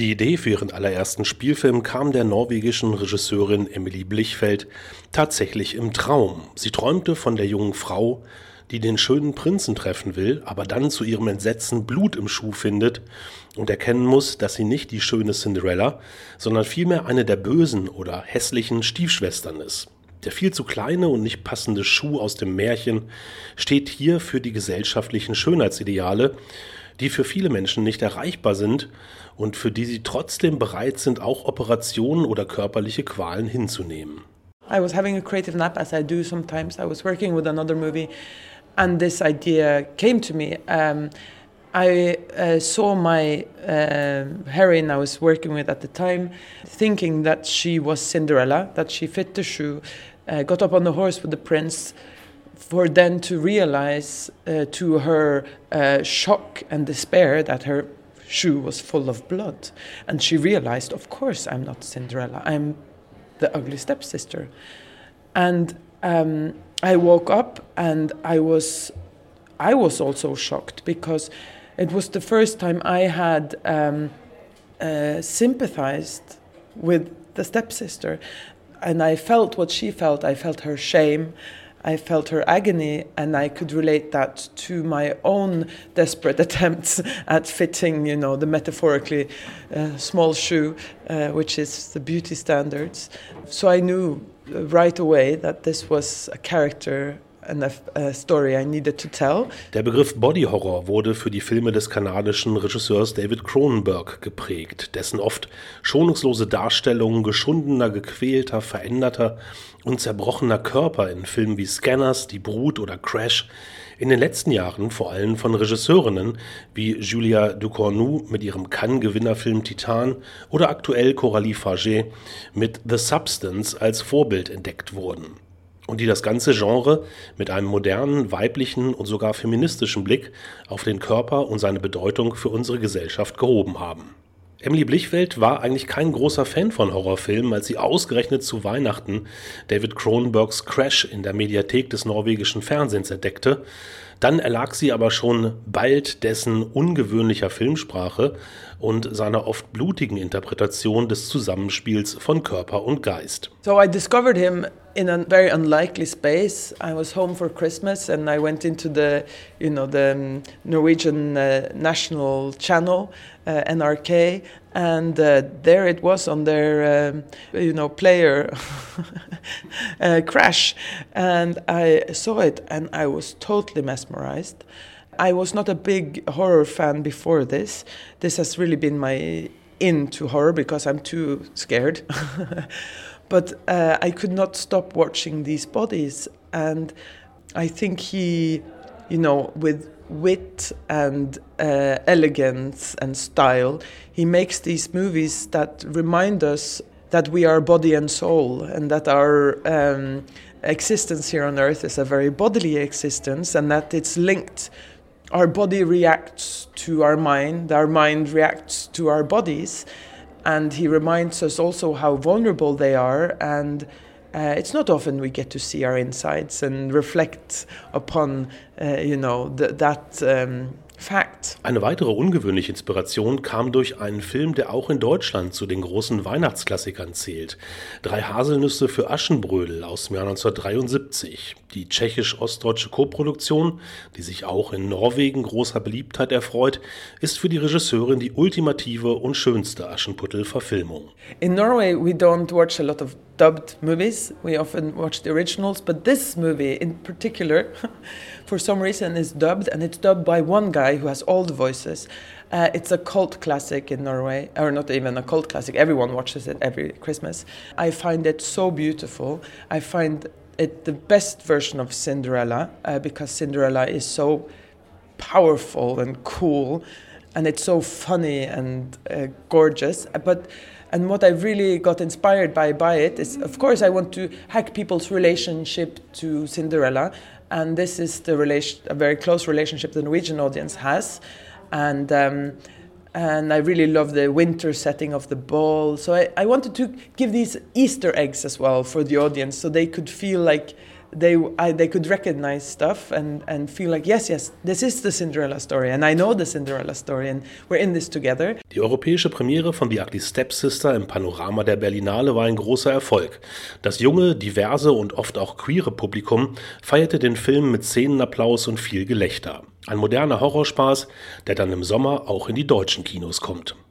Die Idee für ihren allerersten Spielfilm kam der norwegischen Regisseurin Emily Blichfeld tatsächlich im Traum. Sie träumte von der jungen Frau, die den schönen Prinzen treffen will, aber dann zu ihrem Entsetzen Blut im Schuh findet und erkennen muss, dass sie nicht die schöne Cinderella, sondern vielmehr eine der bösen oder hässlichen Stiefschwestern ist. Der viel zu kleine und nicht passende Schuh aus dem Märchen steht hier für die gesellschaftlichen Schönheitsideale, die für viele Menschen nicht erreichbar sind und für die sie trotzdem bereit sind, auch Operationen oder körperliche Qualen hinzunehmen. I was having a creative nap, as I do sometimes. I was working with another movie, and this idea came to me. I saw my heroine I was working with at the time, thinking that she was Cinderella, that she fit the shoe, got up on the horse with the prince, for then to realize to her shock and despair that her shoe was full of blood. And she realized, of course, I'm not Cinderella, I'm the ugly stepsister. And I woke up and I was also shocked, because it was the first time I had sympathized with the stepsister, and I felt what she felt. I felt her shame, I felt her agony, and I could relate that to my own desperate attempts at fitting, the metaphorically small shoe, which is the beauty standards. So I knew right away that this was a character and a story I needed to tell. Der Begriff Body Horror wurde für die Filme des kanadischen Regisseurs David Cronenberg geprägt, dessen oft schonungslose Darstellungen geschundener, gequälter, veränderter und zerbrochener Körper in Filmen wie Scanners, Die Brut oder Crash in den letzten Jahren vor allem von Regisseurinnen wie Julia Ducournau mit ihrem Cannes-Gewinnerfilm Titan oder aktuell Coralie Farget mit The Substance als Vorbild entdeckt wurden. Und die das ganze Genre mit einem modernen, weiblichen und sogar feministischen Blick auf den Körper und seine Bedeutung für unsere Gesellschaft gehoben haben. Emily Blichfeld war eigentlich kein großer Fan von Horrorfilmen, als sie ausgerechnet zu Weihnachten David Cronenbergs Crash in der Mediathek des norwegischen Fernsehens entdeckte. Dann erlag sie aber schon bald dessen ungewöhnlicher Filmsprache und seiner oft blutigen Interpretation des Zusammenspiels von Körper und Geist. So I discovered him in a very unlikely space. I was home for Christmas and I went into the Norwegian national channel, NRK, and there it was on their player Crash, and I saw it and I was totally mesmerized. I was not a big horror fan before this. This has really been my into horror because I'm too scared. But I could not stop watching these bodies, and I think he, with wit and elegance and style, he makes these movies that remind us that we are body and soul, and that our existence here on earth is a very bodily existence, and that it's linked. Our body reacts to our mind reacts to our bodies, and he reminds us also how vulnerable they are, and it's not often we get to see our insides and reflect upon, that fact. Eine weitere ungewöhnliche Inspiration kam durch einen Film, der auch in Deutschland zu den großen Weihnachtsklassikern zählt. 3 Haselnüsse für Aschenbrödel aus dem Jahr 1973. Die tschechisch-ostdeutsche Koproduktion, die sich auch in Norwegen großer Beliebtheit erfreut, ist für die Regisseurin die ultimative und schönste Aschenputtel-Verfilmung. In Norway we don't watch a lot of dubbed movies. We often watch the originals, but this movie in particular, for some reason, is dubbed, and it's dubbed by one guy who has all the voices. It's a cult classic in Norway, or not even a cult classic. Everyone watches it every Christmas. I find it so beautiful. I find it the best version of Cinderella, because Cinderella is so powerful and cool, and it's so funny and gorgeous. And what I really got inspired by it is, of course, I want to hack people's relationship to Cinderella, and this is a very close relationship the Norwegian audience has, and I really love the winter setting of the ball. So I wanted to give these Easter eggs as well for the audience, so they could feel like they could recognize stuff and feel like, yes, this is the Cinderella story and I know the Cinderella story and we're in this together. Die europäische Premiere von The Ugly Stepsister im Panorama der Berlinale war ein großer Erfolg. Das junge, diverse und oft auch queere Publikum feierte den Film mit Szenenapplaus und viel Gelächter. Ein moderner Horrorspaß, der dann im Sommer auch in die deutschen Kinos kommt.